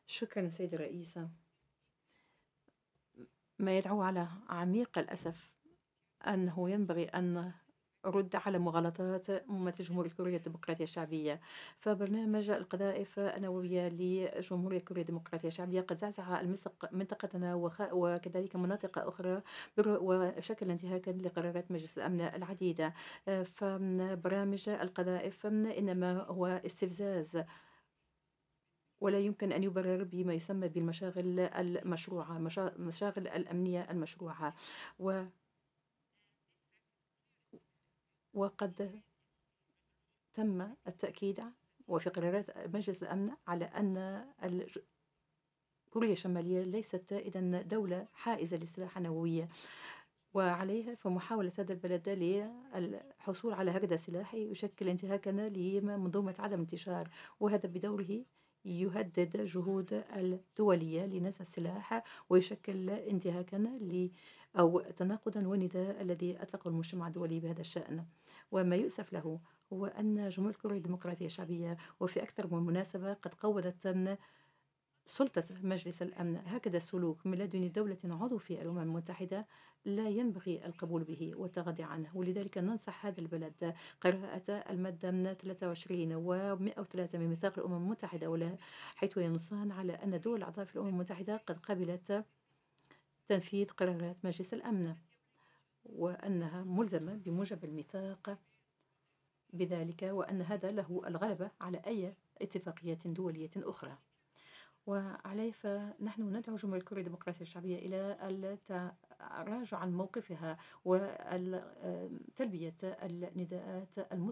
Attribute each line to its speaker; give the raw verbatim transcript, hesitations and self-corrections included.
Speaker 1: شكرا سيدة الرئيسة. ما يدعو على عميق الأسف أنه ينبغي أن رد على مغالطات ممثل جمهورية كوريا الديمقراطية الشعبية. فبرنامج القذائف النووية لجمهورية كوريا الديمقراطية الشعبية قد زعزع المسق- منطقتنا وخ... وكذلك مناطق أخرى بر- وشكل انتهاكا لقرارات مجلس الأمن العديدة. فبرامج القذائف إنما هو استفزاز ولا يمكن أن يبرر بما يسمى بالمشاغل المشروعة، مشا- مشاغل الأمنية المشروعة. و- وقد تم التأكيد وفي قرارات مجلس الأمن على أن الج- كوريا الشمالية ليست إذن دولة حائزة للسلاح النووي، وعليها فمحاولة هذا البلد للحصول على هكذا سلاح يشكل انتهاكا لمنظومة عدم انتشار، وهذا بدوره يهدد جهود الدولية لنزع السلاح ويشكل انتهاكا ل أو تناقضا ونداء الذي أطلقه المجتمع الدولي بهذا الشأن. وما يؤسف له هو أن جمهورية كوريا الديمقراطية الشعبية وفي أكثر من مناسبة قد قوضت سلطة مجلس الأمن هكذا السلوك من لدن دولة عضو في الأمم المتحدة لا ينبغي القبول به والتغاضي عنه. ولذلك ننصح هذا البلد قراءة المادة ثلاثة وعشرين و مئة وثلاثة من ميثاق الأمم المتحدة، ولا حيث ينصان على أن دول الأعضاء في الأمم المتحدة قد قبلت تنفيذ قرارات مجلس الأمن وأنها ملزمة بموجب الميثاق بذلك، وأن هذا له الغلبة على أي اتفاقية دولية أخرى. وعليه فنحن ندعو جمهورية كوريا الديمقراطية الشعبية إلى التراجع عن موقفها وتلبية النداءات المطلقة